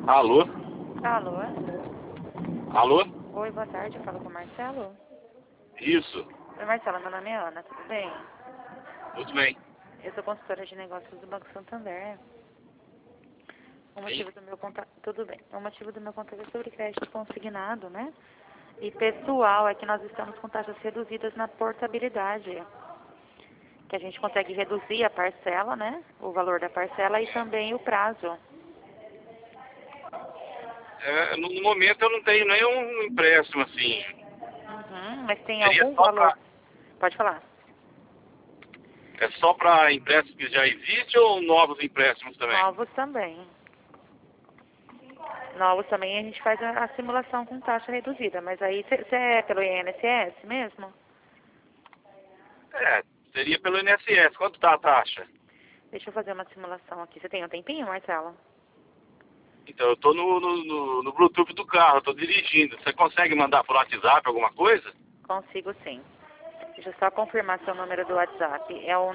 Alô? Alô? Alô? Oi, boa tarde, eu falo com o Marcelo. Isso. Oi, Marcelo, meu nome é Ana, tudo bem? Tudo bem. Eu sou consultora de negócios do Banco Santander. O motivo do meu contato, tudo bem. O motivo do meu contato é sobre crédito consignado, né? E pessoal, é que nós estamos com taxas reduzidas na portabilidade. Que a gente consegue reduzir a parcela, né? O valor da parcela e também o prazo. No momento eu não tenho nenhum empréstimo assim. Mas tem Seria algum só valor? para Pode falar. é só para empréstimos que já existem ou novos empréstimos também? Novos também. Novos também a gente faz a simulação com taxa reduzida. Mas aí você é pelo INSS mesmo? Seria pelo INSS. Quanto tá a taxa? Deixa eu fazer uma simulação aqui. Você tem um tempinho, Marcelo? Então eu tô no Bluetooth do carro, eu tô dirigindo. Você consegue mandar por WhatsApp alguma coisa? Consigo sim. Deixa eu só confirmar seu número do WhatsApp. É o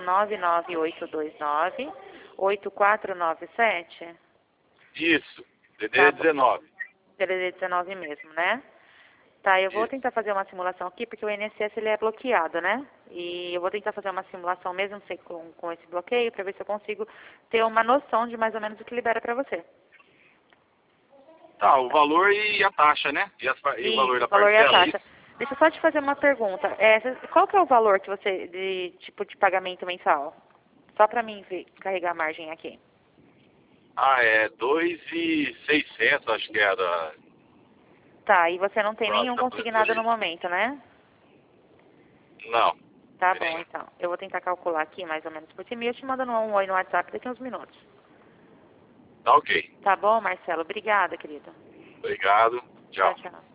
99829-8497? Isso. Tá DD bom. 19. DDD 19 mesmo, né? Tá, eu vou Isso. tentar fazer uma simulação aqui, porque o INSS ele é bloqueado, né? E eu vou tentar fazer uma simulação mesmo sem, com esse bloqueio, para ver se eu consigo ter uma noção de mais ou menos o que libera para você. Tá, o valor e a taxa, né? E o valor Isso, da o valor e a parcela, é taxa. isso? Deixa eu só te fazer uma pergunta. Qual que é o valor que você, de tipo de pagamento mensal? Só para mim ver, carregar a margem aqui. Ah, é 2.600, acho que era. Tá, e você não tem nenhum Próxima consignado no aposentadoria. momento, né? Não, Tá bom, nenhum. então. Eu vou tentar calcular aqui mais ou menos por cima e eu te mando um oi no WhatsApp daqui a uns minutos. Tá ok. Tá bom, Marcelo? Obrigada, querido. Obrigado. Tchau, Tchau. tchau.